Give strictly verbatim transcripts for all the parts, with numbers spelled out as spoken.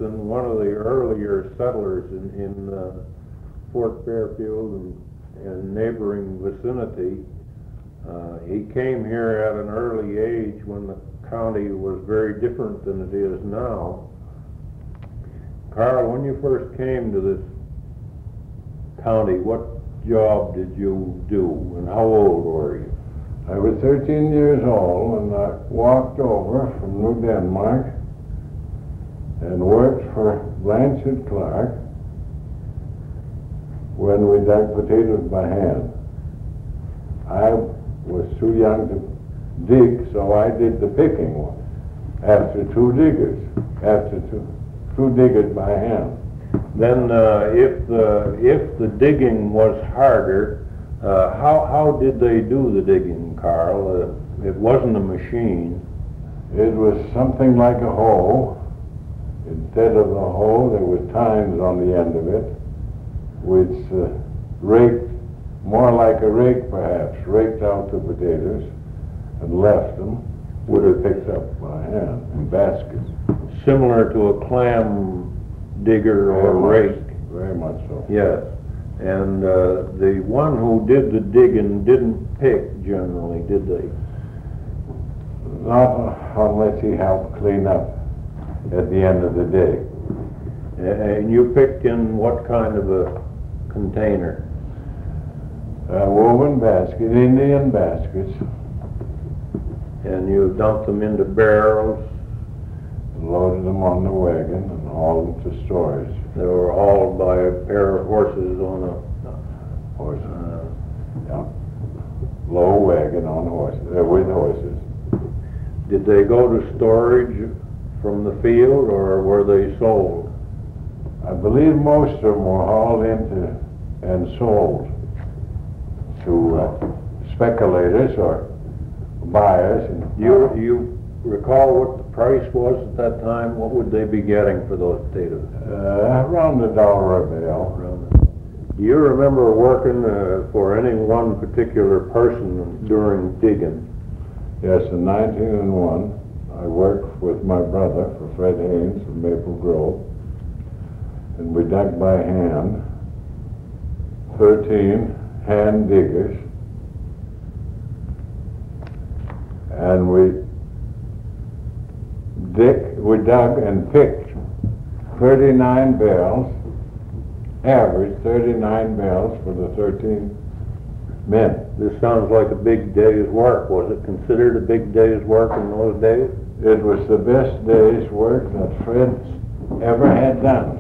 Ferguson, one of the earlier settlers in, in uh, Fort Fairfield and, and neighboring vicinity, uh, he came here at an early age when the county was very different than it is now. Carl, when you first came to this county, what job did you do and how old were you? I was thirteen years old and I walked over from New Denmark and worked for Blanchard Clark when we dug potatoes by hand. I was too young to dig, so I did the picking after two diggers, after two, two diggers by hand. Then uh, if, the, if the digging was harder, uh, how, how did they do the digging, Carl? Uh, it wasn't a machine. It was something like a hoe. Instead of a hoe, there were tines on the end of it, which uh, raked, more like a rake perhaps, raked out the potatoes and left them, would have picked up by hand in baskets. Similar to a clam digger or Very rake. much, very much so. Yes. And uh, the one who did the digging didn't pick generally, did they? Not unless he helped clean up at the end of the day. And you picked in what kind of a container? A woven basket, Indian baskets. And you dumped them into barrels? Loaded them on the wagon and hauled them to storage. They were hauled by a pair of horses on a Horses. uh, Yeah. Low wagon on horses, uh, with horses. Did they go to storage from the field or were they sold? I believe most of them were hauled into and sold to uh, speculators or buyers. And You, you recall what the price was at that time? What would they be getting for those potatoes? uh, around a dollar a bale. Do you remember working uh, for any one particular person during digging? Yes, in nineteen oh one, I worked with my brother for Fred Haynes of Maple Grove, and we dug by hand, thirteen hand diggers, and we dig, we dug and picked thirty-nine bales, average thirty-nine bales for the thirteen men. This sounds like a big day's work. Was it considered a big day's work in those days? It was the best day's work that Fred ever had done.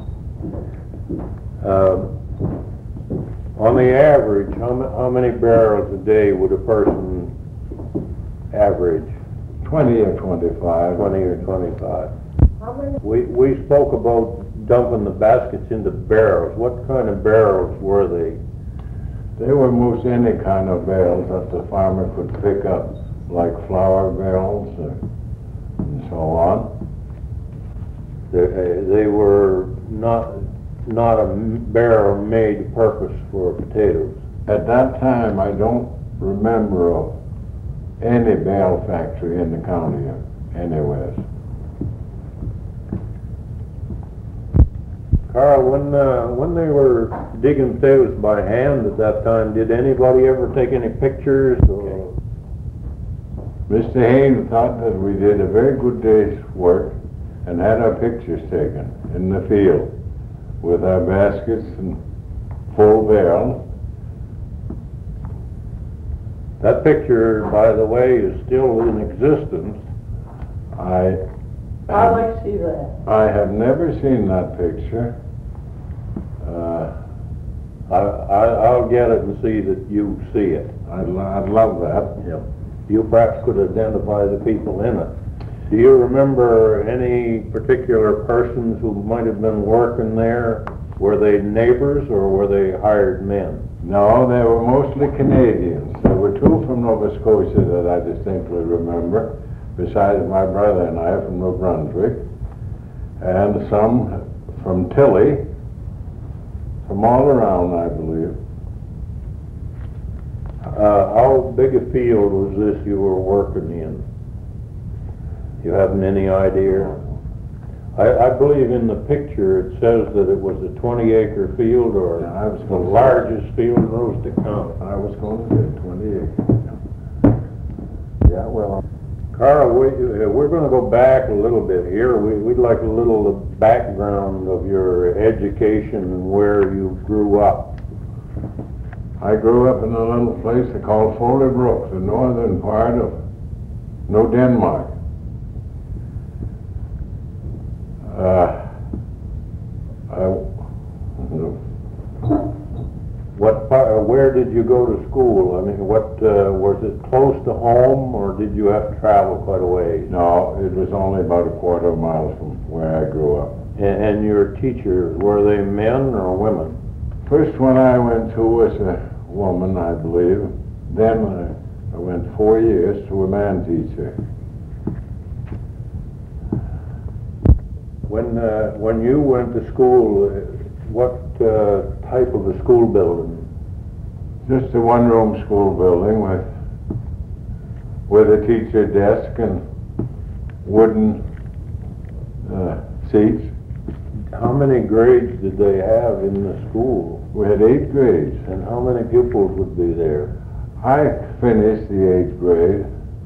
Uh, on the average, how, ma how many barrels a day would a person average? Twenty or twenty-five. twenty or twenty-five. We, we spoke about dumping the baskets into barrels. What kind of barrels were they? They were most any kind of barrels that the farmer could pick up, like flour barrels or, and so on. They, uh, they were not, not a barrel made purpose for potatoes. At that time, I don't remember of any bale factory in the county anywhere. Carl, when uh, when they were digging potatoes by hand at that time, did anybody ever take any pictures? Or? Mister Haynes thought that we did a very good day's work and had our pictures taken in the field with our baskets and full barrels. That picture, by the way, is still in existence. I I'd like to see that. I have never seen that picture. Uh, I, I, I'll get it and see that you see it. I'd, lo- I'd love that. Yep. You perhaps could identify the people in it. Do you remember any particular persons who might have been working there? Were they neighbors or were they hired men? No, they were mostly Canadians. There were two from Nova Scotia that I distinctly remember, besides my brother and I from New Brunswick, and some from Tilly, from all around, I believe. Uh, how big a field was this you were working in? You haven't any idea? I, I believe in the picture it says that it was a twenty acre field or Yeah, I was the gonna say- largest field in Aroostook County. I was going to say twenty acres. Yeah, well, Carl, we, uh, we're gonna go back a little bit here. We, we'd like a little background of your education and where you grew up. I grew up in a little place they call Foley Brook, the northern part of New Denmark. Uh, I, What part, uh, where did you go to school? I mean, what, uh, was it close to home or did you have to travel quite a ways? no, it was only about a quarter of a mile from where I grew up. And, and your teachers, were they men or women? First one I went to was a woman, I believe. Then I, I went four years to a man teacher. When, uh, when you went to school, uh, what, uh, type of a school building? Just a one-room school building with, with a teacher desk and wooden uh, seats. How many grades did they have in the school? We had eight grades. And how many pupils would be there? I finished the eighth grade.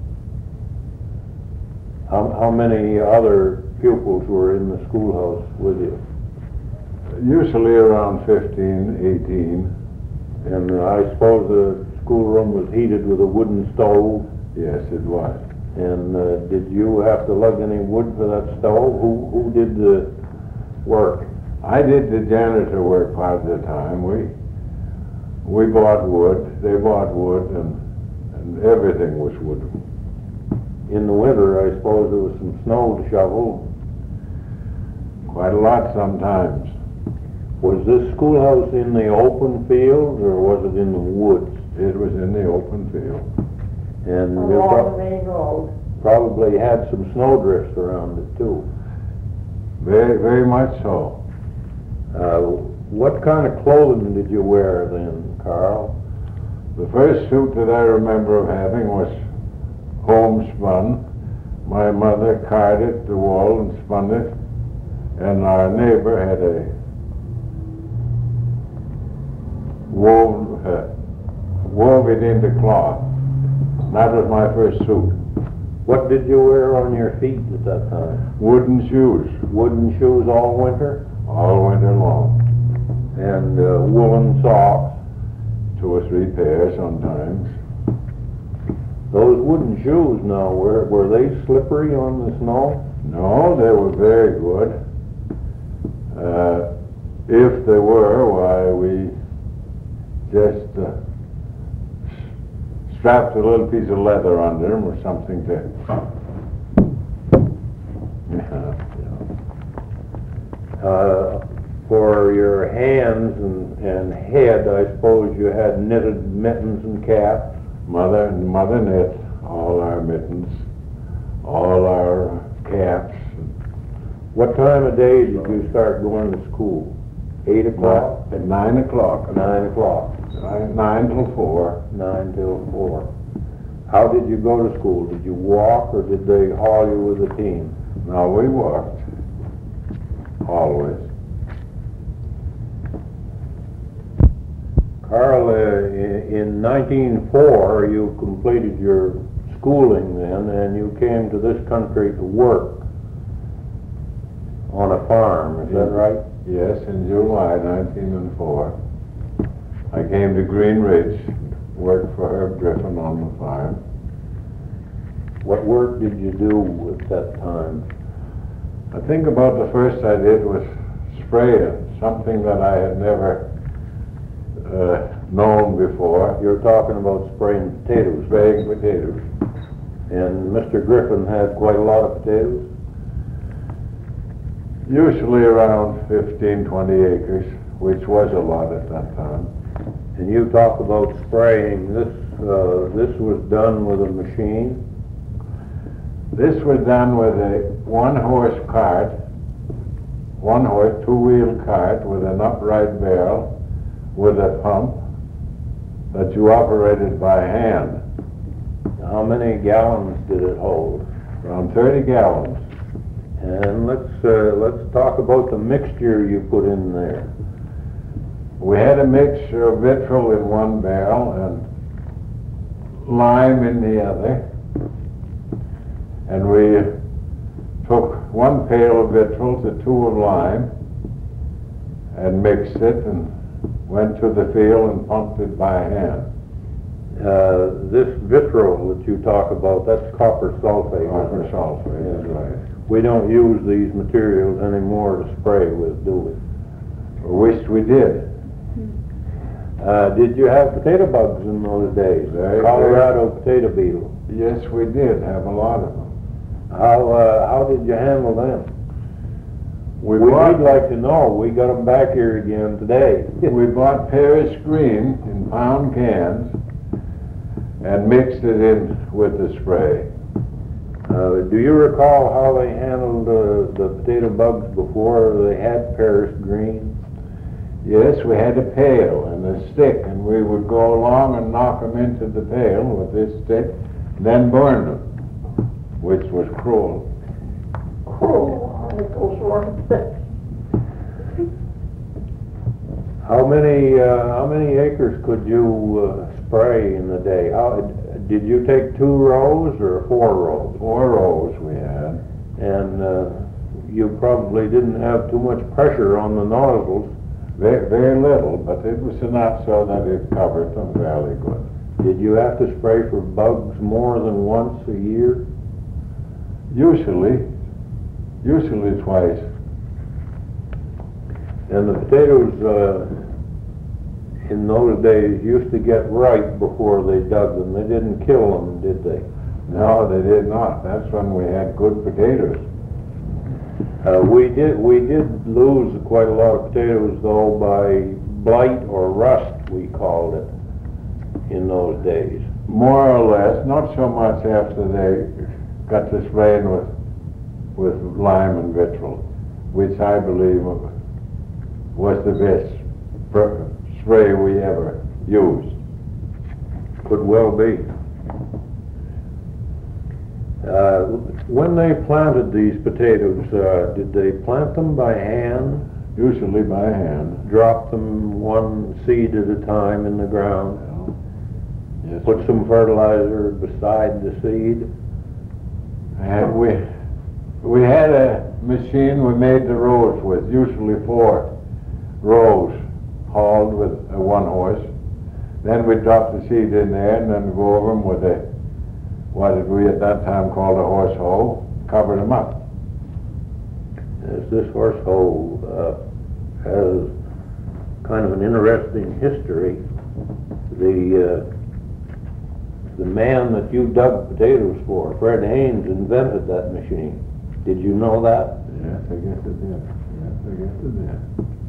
How, how many other pupils were in the schoolhouse with you? Usually around fifteen, eighteen. And I suppose the schoolroom was heated with a wooden stove? Yes, it was. And uh, did you have to lug any wood for that stove? Who, who did the work? I did the janitor work part of the time. We we bought wood, they bought wood, and, and everything was wood. In the winter, I suppose there was some snow to shovel. Quite a lot sometimes. Was this schoolhouse in the open field or was it in the woods? It was in the open field. And you Along prob- the main road. probably had some snowdrifts around it too. Very, very much so. Uh, what kind of clothing did you wear then, Carl? The first suit that I remember of having was homespun. My mother carded the wool and spun it, and our neighbor had a wove, uh, wove it into cloth. That was my first suit. What did you wear on your feet at that time? Wooden shoes, Wooden shoes all winter? all winter long. And uh, woolen socks? Two or three pairs sometimes. Those wooden shoes now, were, were they slippery on the snow? No, they were very good. Uh, if they were, why, we just uh, s- strapped a little piece of leather under them or something to... Uh, for your hands and, and head, I suppose you had knitted mittens and caps? Mother, mother knit all our mittens, all our caps. What time of day did you start going to school? Eight o'clock? At nine o'clock. Nine o'clock? Nine, nine till four. Nine till four. How did you go to school? Did you walk or did they haul you with a team? No, we walked. Always. Carl, uh, i- in nineteen oh four, you completed your schooling then, and you came to this country to work on a farm, is that right? Yes, in July nineteen oh four. I came to Green Ridge, worked for Herb Griffin on the farm. What work did you do at that time? I think about the first I did was spraying, something that I had never uh, known before. You're talking about spraying potatoes. Spraying potatoes. And Mister Griffin had quite a lot of potatoes? Usually around fifteen, twenty acres, which was a lot at that time. And you talk about spraying, this, uh, this was done with a machine? This was done with a one-horse cart, one-horse, two-wheel cart with an upright barrel with a pump that you operated by hand. How many gallons did it hold? Around thirty gallons. And let's, uh, let's talk about the mixture you put in there. We had a mixture of vitriol in one barrel and lime in the other. And we took one pail of vitriol to two of lime and mixed it and went to the field and pumped it by hand. Uh, this vitriol that you talk about, that's copper sulfate. Copper sulfate is right. We don't use these materials anymore to spray with, do we? I wished we did. Uh, did you have potato bugs in those days? Very, Colorado potato beetle. Yes, we did have a lot of them. How, uh, how did you handle them? We We- bought, We'd like to know. We got them back here again today. we bought Paris Green in pound cans and mixed it in with the spray. Uh, do you recall how they handled uh, the potato bugs before they had Paris Green? Yes, we had a pail and a stick, and we would go along and knock them into the pail with this stick, then burn them, which was cruel. Cruel, it goes wrong thick. How many, uh, how many acres could you uh, spray in a day? How, did you take two rows or four rows? Four rows we had. And uh, you probably didn't have too much pressure on the nozzles. Very, very little, but it was enough so that it covered them fairly good. Did you have to spray for bugs more than once a year? Usually, usually twice. And the potatoes uh, in those days used to get ripe before they dug them. They didn't kill them, did they? No, they did not. That's when we had good potatoes. Uh, we did we did lose quite a lot of potatoes though by blight or rust, we called it, in those days. More or less, not so much after they got to spraying with with lime and vitriol, which I believe was the best pr- spray we ever used. Could well be. Uh, when they planted these potatoes, uh, did they plant them by hand? Usually by hand. Drop them one seed at a time in the ground? Yes. Put some fertilizer beside the seed? And we we had a machine we made the rows with, usually four rows hauled with a one horse. Then we'd drop the seed in there and then go over them with a, what did we at that time call a horse hoe, cover them up. Yes, this horse hoe uh, has kind of an interesting history. The uh, the man that you dug potatoes for, Fred Haynes, invented that machine. Did you know that? Yes, I guess it did. Yes, I guess it did.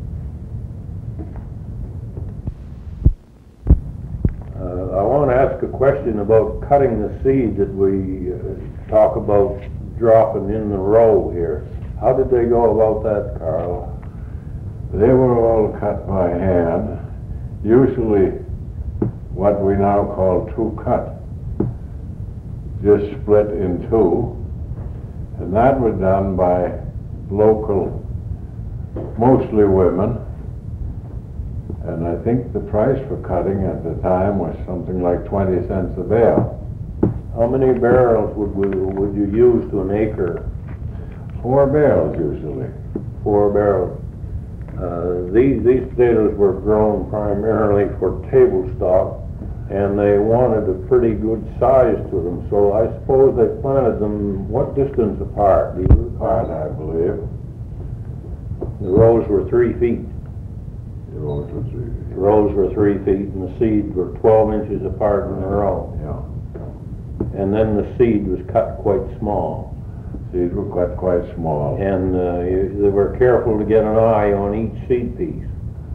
Uh, I want to ask a question about cutting the seed that we uh, talk about dropping in the row here. How did they go about that, Carl? They were all cut by hand, usually what we now call two cut, just split in two, and that was done by local, mostly women, and I think the price for cutting at the time was something like twenty cents a bale. How many barrels would we, would you use to an acre? Four barrels usually. Four barrels. Uh, these these potatoes were grown primarily for table stock, and they wanted a pretty good size to them. So I suppose they planted them what distance apart? Do you Apart, recall? I believe. The rows were three feet. The rows were three. The rows were three feet, and the seed were twelve inches apart in a row. Yeah. And then the seed was cut quite small. Seeds were cut quite small. And uh, you, they were careful to get an eye on each seed piece.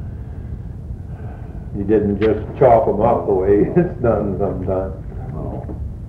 You didn't just chop them up the way it's done sometimes. No.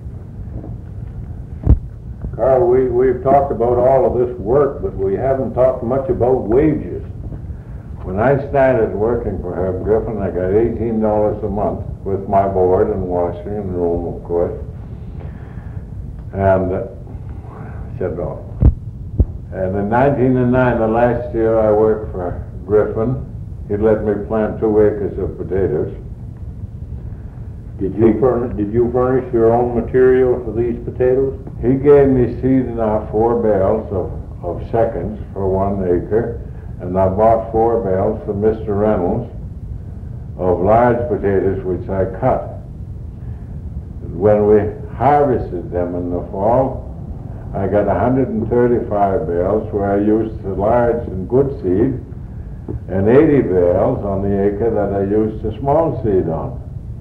Carl, we, we've talked about all of this work, but we haven't talked much about wages. When I started working for Herb Griffin, I got eighteen dollars a month with my board and washing and room, of course. And uh, shut it off. And in nineteen oh nine, the last year I worked for Griffin, he let me plant two acres of potatoes. Did you furnish, did you furnish your own material for these potatoes? He gave me seed in our four bales of, of seconds for one acre, and I bought four bales from Mister Reynolds of large potatoes which I cut. When we harvested them in the fall, I got one hundred thirty-five bales where I used the large and good seed, and eighty bales on the acre that I used the small seed on.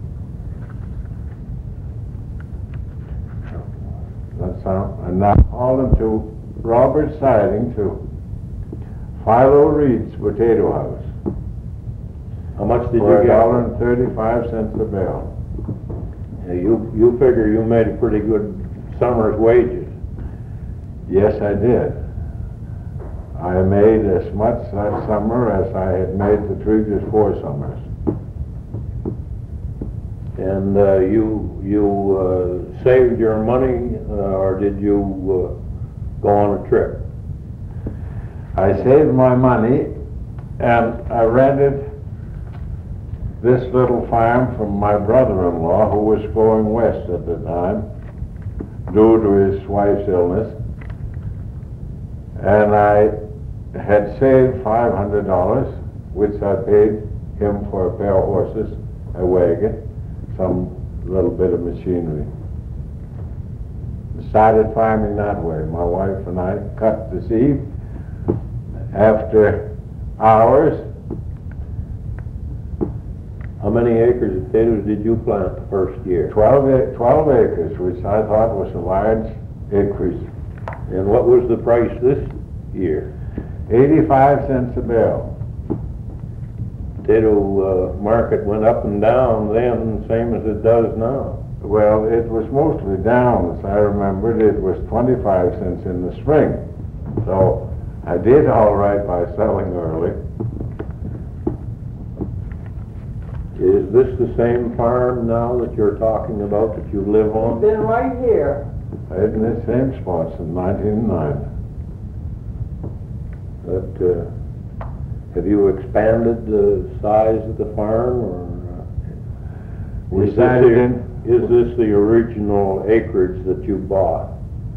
That's how, and now haul them to Robert Siding to Philo Reed's potato house. How much did For you a get? dollar and thirty-five cents a bale. Yeah, you, you figure you made a pretty good summer's wages. Yes, I did. I made as much that summer as I had made the previous four summers. And uh, you, you uh, saved your money, uh, or did you uh, go on a trip? I saved my money and I rented this little farm from my brother-in-law, who was going west at the time due to his wife's illness. And I had saved five hundred dollars, which I paid him for a pair of horses, a wagon, some little bit of machinery. Started farming that way. My wife and I cut the seed. After hours, How many acres of potatoes did you plant the first year? twelve, a- twelve acres, which I thought was a large increase. And what was the price this year? eighty-five cents a bale. Potato uh, market went up and down then, same as it does now. Well, it was mostly down, as I remembered. It was twenty-five cents in the spring. So I did all right by selling early. Is this the same farm now that you're talking about that you live on? Been right here. In the same spot since nineteen oh nine. But uh, have you expanded the size of the farm, or uh, We is this started the- in, is this the original acreage that you bought?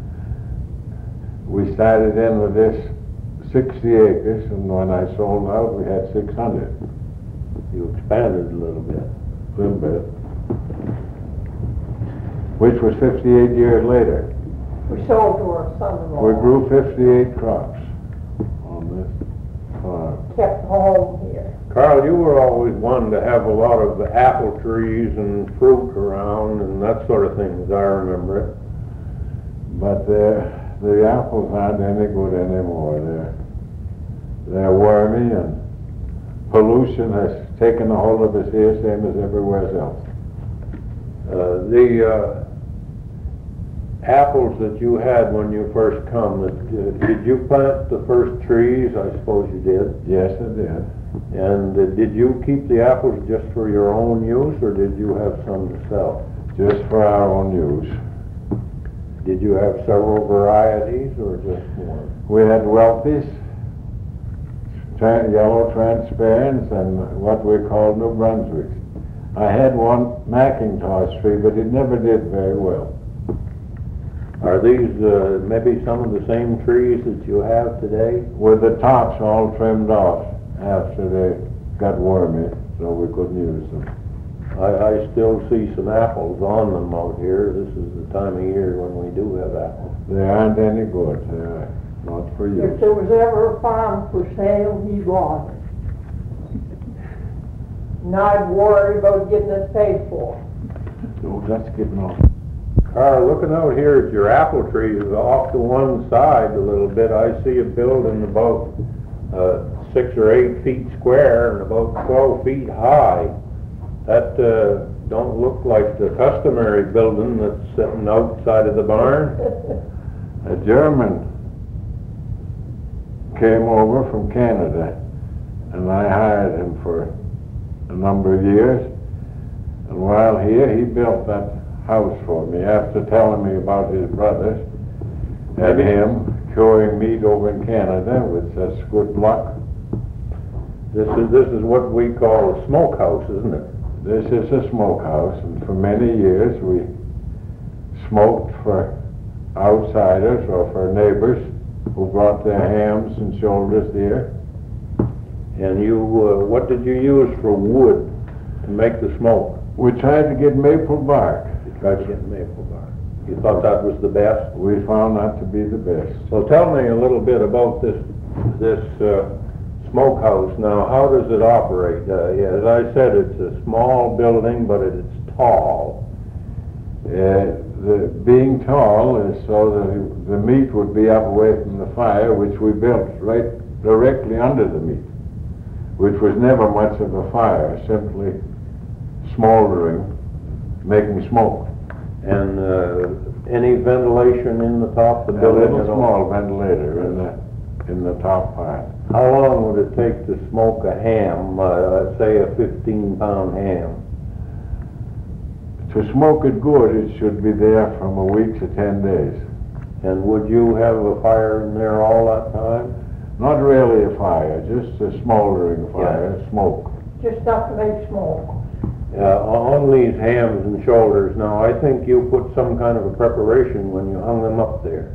we started in with this sixty acres, and when I sold out, we had six hundred. You expanded a little bit. A little bit. Which was fifty-eight years later. We sold to our son-in-law. We grew fifty-eight crops on this farm. Kept home here. Carl, you were always one to have a lot of apple trees and fruit around and that sort of thing, as I remember it. But the, the apples aren't any good anymore. They're, they're wormy, and pollution has taken a hold of us here, same as everywhere else. Uh, the uh, apples that you had when you first come, that, uh, did you plant the first trees? I suppose you did. Yes, I did. And uh, did you keep the apples just for your own use, or did you have some to sell? Just for our own use. Did you have several varieties, or just one? We had Wealthies, tra- yellow transparents, and what we call New Brunswick. I had one Macintosh tree, but it never did very well. Are these uh, maybe some of the same trees that you have today? With the tops all trimmed off after they got wormy, so we couldn't use them. I, I still see some apples on them out here. This is the time of year when we do have apples. They aren't any good. They're not for If use. there was ever a farm for sale, he'd want it. And I'd worry about getting it paid for. Oh, that's getting off. Carl, looking out here at your apple trees, off to one side a little bit, I see a building about uh, six or eight feet square and about twelve feet high. That uh, don't look like the customary building that's sitting outside of the barn. A German came over from Canada, and I hired him for a number of years. And while here, he built that house for me after telling me about his brothers and Maybe- him curing meat over in Canada with such good luck. This is, this is what we call a smokehouse, isn't it? This is a smokehouse, and for many years we smoked for outsiders or for neighbors who brought their hams and shoulders here. And you, uh, what did you use for wood to make the smoke? We tried to get maple bark. You tried to get maple bark. You thought that was the best? We found that to be the best. So tell me a little bit about this, this uh, smokehouse. Now, how does it operate? Uh, yeah, as I said, it's a small building, but it's tall. Uh, the, being tall is so that the meat would be up away from the fire, which we built right directly under the meat, which was never much of a fire, simply smoldering, making smoke. And uh, any ventilation in the top of the A building? little at all? small ventilator in the, in the top part. How long would it take to smoke a ham, uh, let's say a fifteen pound ham? To smoke it good, it should be there from a week to ten days. And would you have a fire in there all that time? Not really a fire, just a smoldering fire, smoke. Just enough to make smoke. Uh, on these hams and shoulders, now I think you put some kind of a preparation when you hung them up there.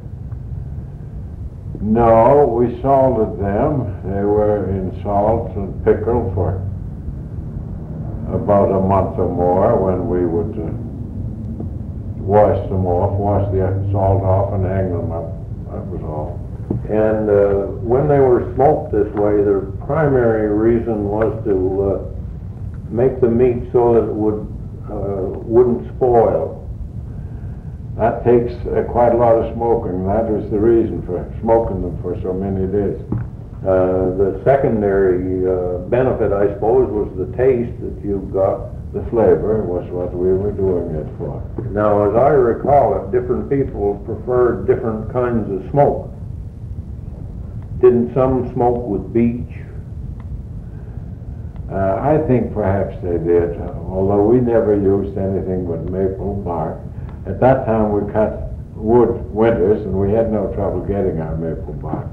No, we salted them. They were in salt and pickle for about a month or more, when we would uh, wash them off, wash the salt off and hang them up. That was all. And uh, when they were smoked this way, the primary reason was to uh, make the meat so that it would, uh, wouldn't spoil. That takes uh, quite a lot of smoking. That was the reason for smoking them for so many days. Uh, the secondary uh, benefit, I suppose, was the taste that you got. The flavor was what we were doing it for. Now, as I recall it, different people preferred different kinds of smoke. Didn't some smoke with beech? Uh, I think perhaps they did, although we never used anything but maple bark. At that time we cut wood winters and we had no trouble getting our maple bark.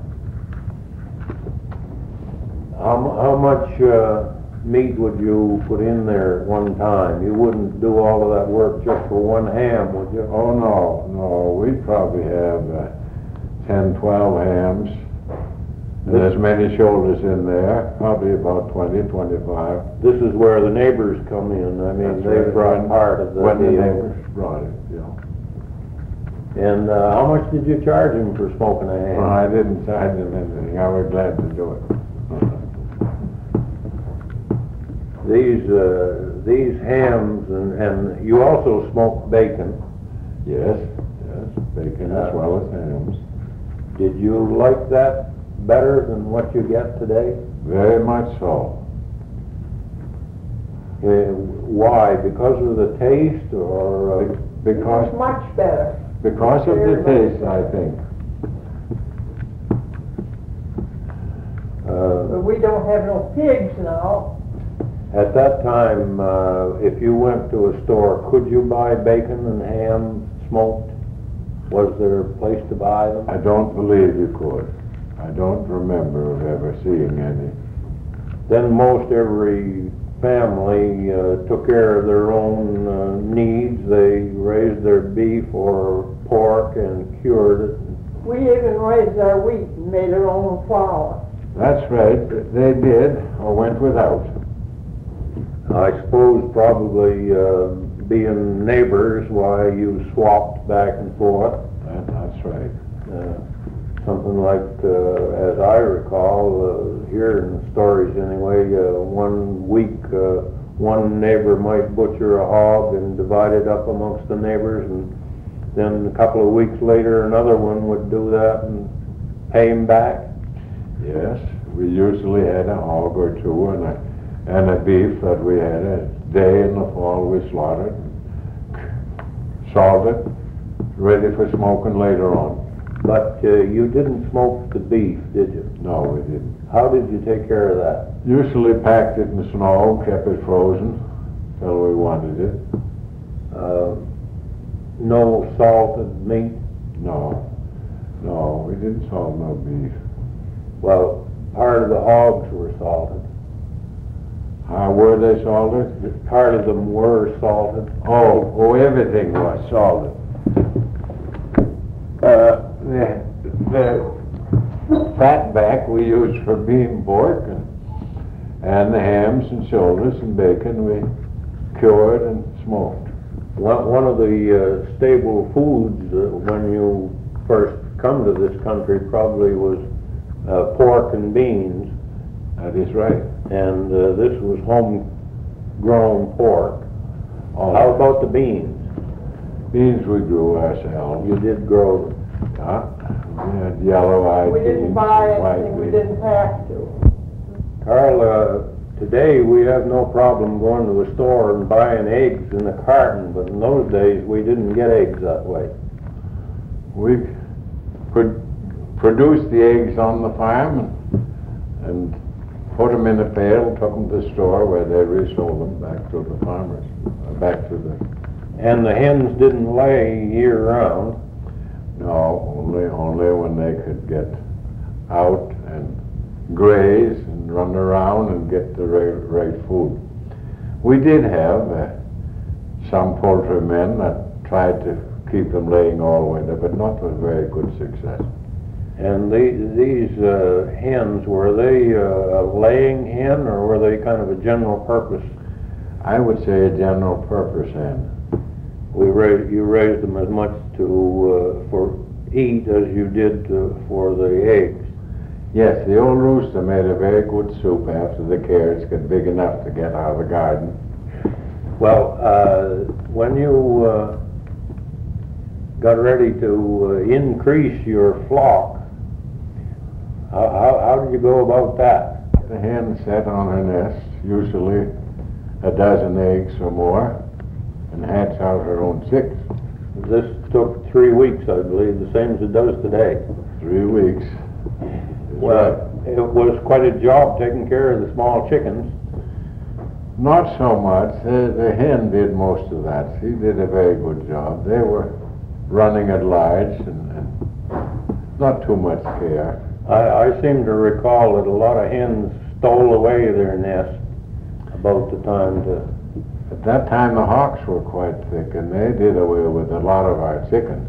How, mu- how much uh, meat would you put in there at one time? You wouldn't do all of that work just for one ham, would you? Oh no, no, we'd probably have uh, ten, twelve hams. And there's many shoulders in there, probably about twenty, twenty-five. This is where the neighbors come in. I mean, That's they right. brought part of the When the deal. neighbors brought it, yeah. And uh, how much did you charge him for smoking a ham? Well, I didn't charge them anything, I was glad to do it. These, uh, these hams, and, and you also smoke bacon. Yes, yes, bacon as well as hams. Did you like that better than what you get today? Very much so. Uh, why? Because of the taste, or uh, Because, It's much better. because of the taste, I think. uh, But we don't have no pigs now. at that time, uh, if you went to a store, could you buy bacon and ham smoked? Was there a place to buy them? I don't believe you could. I don't remember of ever seeing any. Then most every family uh, took care of their own uh, needs. They raised their beef or pork and cured it. We even raised our wheat and made our own flour. That's right, they did, or went without. I suppose probably uh, being neighbors, why you swapped back and forth. That, that's right. Uh, something like, uh, as I recall, uh, hearing the stories anyway, uh, one week uh, one neighbor might butcher a hog and divide it up amongst the neighbors, and then a couple of weeks later another one would do that and pay him back. Yes, we usually had a hog or two and a, and a beef that we had a day in the fall we slaughtered, salted, ready for smoking later on. But uh, you didn't smoke the beef, did you? No, we didn't. How did you take care of that? Usually packed it in snow, kept it frozen till we wanted it. Uh, no salted meat? No. No, we didn't salt no beef. Well, part of the hogs were salted. How were they salted? Part of them were salted. Oh, oh, everything was salted. Uh, the, the fat back we used for bean pork, and, and the hams and shoulders and bacon we cured and smoked. One, one of the uh, staple foods uh, when you first come to this country probably was uh, pork and beans. That is right. And uh, this was homegrown pork. Oh, How about the beans? beans we grew ourselves. You did grow them. Yeah, we had yellow-eyed We beans, didn't buy white anything, we beans. didn't have to. Carl, uh, today we have no problem going to a store and buying eggs in a carton, but in those days we didn't get eggs that way. We pro- produced the eggs on the farm and, and put them in a pail, took them to the store where they resold them back to the farmers, uh, back to the, And the hens didn't lay year round. no, only, only when they could get out and graze and run around and get the right, right food. We did have uh, some poultry men that tried to keep them laying all winter, but not with very good success. And the, these uh, hens, were they uh, a laying hen or were they kind of a general purpose? I would say a general purpose hen. We raised, you raised them as much to, uh, for eat as you did uh, for the eggs. Yes, the old rooster made a very good soup after the carrots got big enough to get out of the garden. Well, uh, when you uh, got ready to uh, increase your flock, how, how, how did you go about that? The hen sat on her nest, usually a dozen eggs or more, and hatch out her own chicks. This took three weeks, I believe, the same as it does today. Three weeks. That's Well, right. it was quite a job taking care of the small chickens. Not so much. The, the hen did most of that. She did a very good job. They were running at large and, and not too much care. I, I seem to recall that a lot of hens stole away their nests about the time to, At that time, the hawks were quite thick, and they did away with a lot of our chickens.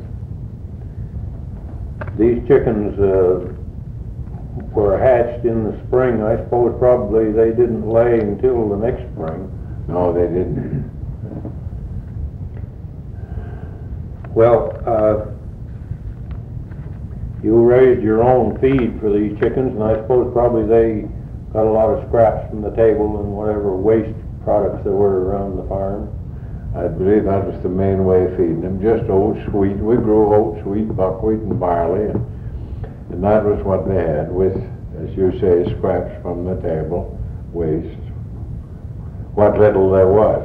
these chickens uh, were hatched in the spring. I suppose probably they didn't lay until the next spring. No, they didn't. Well, uh, you raised your own feed for these chickens, and I suppose probably they got a lot of scraps from the table and whatever waste products there were around the farm. I believe that was the main way of feeding them, just oats, wheat. We grew oats, wheat, buckwheat, and barley, and, and that was what they had, with, as you say, scraps from the table, waste, what little there was.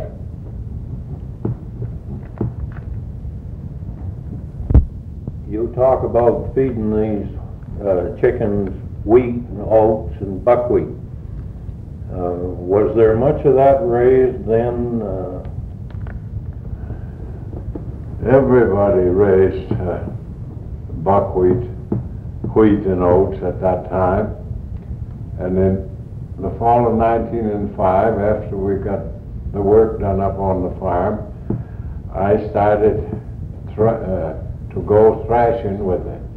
You talk about feeding these uh, chickens wheat and oats and buckwheat. Uh, was there much of that raised then? Uh, Everybody raised uh, buckwheat, wheat, and oats at that time. And in the fall of nineteen oh five, after we got the work done up on the farm, I started thr- uh, to go thrashing with it.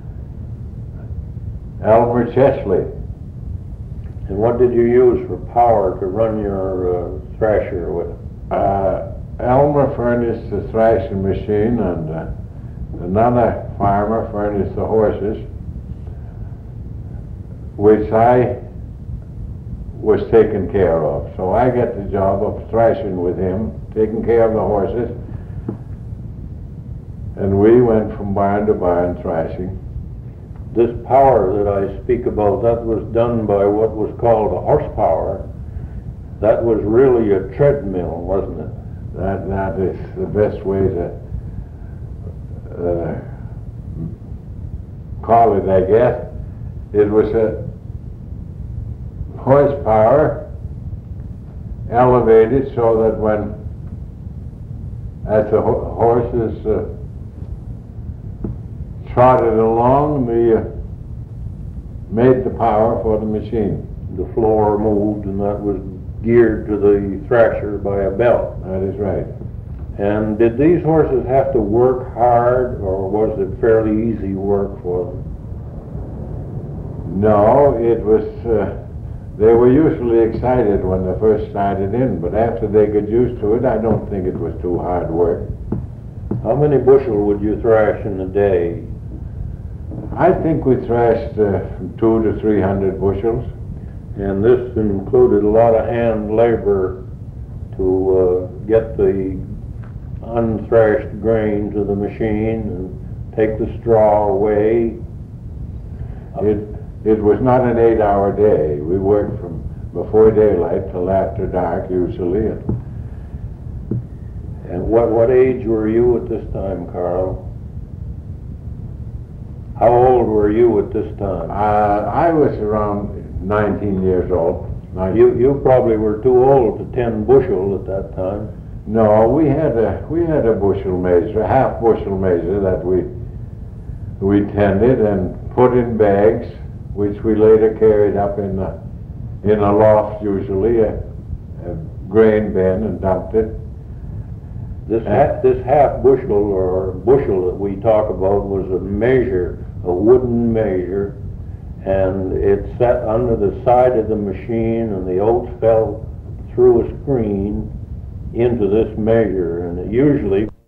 Elmer Chesley. and what did you use for power to run your uh, thrasher with? Uh, Elmer furnished the thrashing machine, and uh, another farmer furnished the horses, which I was taken care of. So I got the job of thrashing with him, taking care of the horses, and we went from barn to barn thrashing. This power that I speak about, that was done by what was called a horsepower. That was really a treadmill, wasn't it? That, that is the best way to uh, call it, I guess. It was a horsepower elevated so that when, as the ho- horses uh, trotted along, we uh, made the power for the machine. The floor moved, and that was geared to the thrasher by a belt. That is right. And did these horses have to work hard, or was it fairly easy work for them? No, it was, uh, they were usually excited when they first started in, but after they got used to it, I don't think it was too hard work. How many bushel would you thrash in a day? I think we thrashed uh, from two to three hundred bushels. And this included a lot of hand labor to uh, get the unthrashed grain to the machine and take the straw away. It, it was not an eight-hour day. We worked from before daylight till after dark usually. And what, what age were you at this time, Carl? How old were you at this time? Uh, I was around nineteen years old. nineteen. You, you probably were too old to tend bushel at that time. No, we had a we had a bushel measure, a half bushel measure that we we tended and put in bags, which we later carried up in a, in a loft, usually a, a grain bin, and dumped it. This half, this half bushel or bushel that we talk about was a measure, a wooden measure, and it sat under the side of the machine, and the oats fell through a screen into this measure, and it usually